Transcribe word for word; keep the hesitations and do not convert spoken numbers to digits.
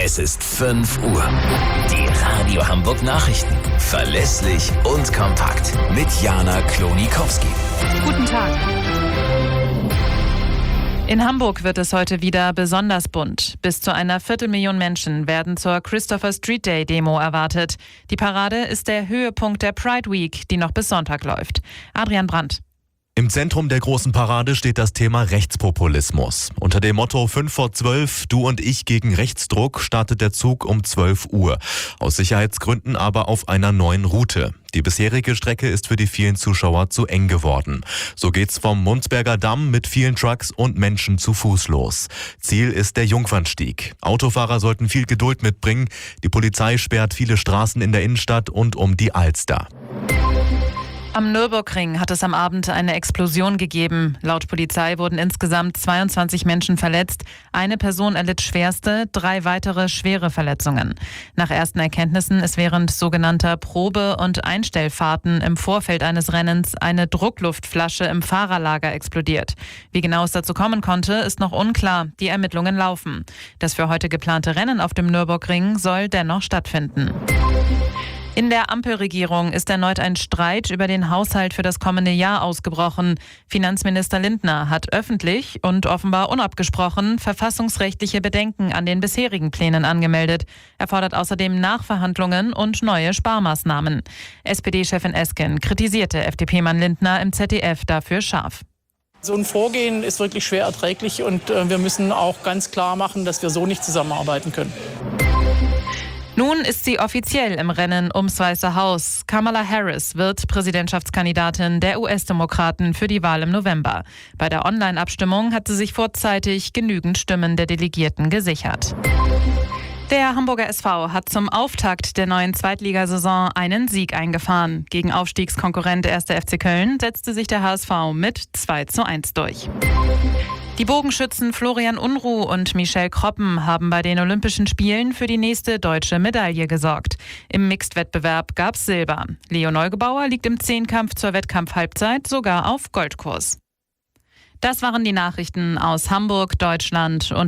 Es ist fünf Uhr. Die Radio Hamburg Nachrichten. Verlässlich und kompakt. Mit Jana Klonikowski. Guten Tag. In Hamburg wird es heute wieder besonders bunt. Bis zu einer Viertelmillion Menschen werden zur Christopher Street Day Demo erwartet. Die Parade ist der Höhepunkt der Pride Week, die noch bis Sonntag läuft. Adrian Brandt. Im Zentrum der großen Parade steht das Thema Rechtspopulismus. Unter dem Motto fünf vor zwölf, du und ich gegen Rechtsdruck startet der Zug um zwölf Uhr. Aus Sicherheitsgründen aber auf einer neuen Route. Die bisherige Strecke ist für die vielen Zuschauer zu eng geworden. So geht's vom Mundsberger Damm mit vielen Trucks und Menschen zu Fuß los. Ziel ist der Jungfernstieg. Autofahrer sollten viel Geduld mitbringen. Die Polizei sperrt viele Straßen in der Innenstadt und um die Alster. Am Nürburgring hat es am Abend eine Explosion gegeben. Laut Polizei wurden insgesamt zweiundzwanzig Menschen verletzt. Eine Person erlitt schwerste, drei weitere schwere Verletzungen. Nach ersten Erkenntnissen ist während sogenannter Probe- und Einstellfahrten im Vorfeld eines Rennens eine Druckluftflasche im Fahrerlager explodiert. Wie genau es dazu kommen konnte, ist noch unklar. Die Ermittlungen laufen. Das für heute geplante Rennen auf dem Nürburgring soll dennoch stattfinden. In der Ampelregierung ist erneut ein Streit über den Haushalt für das kommende Jahr ausgebrochen. Finanzminister Lindner hat öffentlich und offenbar unabgesprochen verfassungsrechtliche Bedenken an den bisherigen Plänen angemeldet. Er fordert außerdem Nachverhandlungen und neue Sparmaßnahmen. S P D-Chefin Esken kritisierte F D P-Mann Lindner im Z D F dafür scharf. So ein Vorgehen ist wirklich schwer erträglich und äh, wir müssen auch ganz klar machen, dass wir so nicht zusammenarbeiten können. Nun ist sie offiziell im Rennen ums Weiße Haus. Kamala Harris wird Präsidentschaftskandidatin der U S-Demokraten für die Wahl im November. Bei der Online-Abstimmung hat sie sich vorzeitig genügend Stimmen der Delegierten gesichert. Der Hamburger S V hat zum Auftakt der neuen Zweitligasaison einen Sieg eingefahren. Gegen Aufstiegskonkurrent erster F C Köln setzte sich der H S V mit zwei zu eins durch. Die Bogenschützen Florian Unruh und Michelle Kroppen haben bei den Olympischen Spielen für die nächste deutsche Medaille gesorgt. Im Mixed-Wettbewerb gab's Silber. Leo Neugebauer liegt im Zehnkampf zur Wettkampfhalbzeit sogar auf Goldkurs. Das waren die Nachrichten aus Hamburg, Deutschland und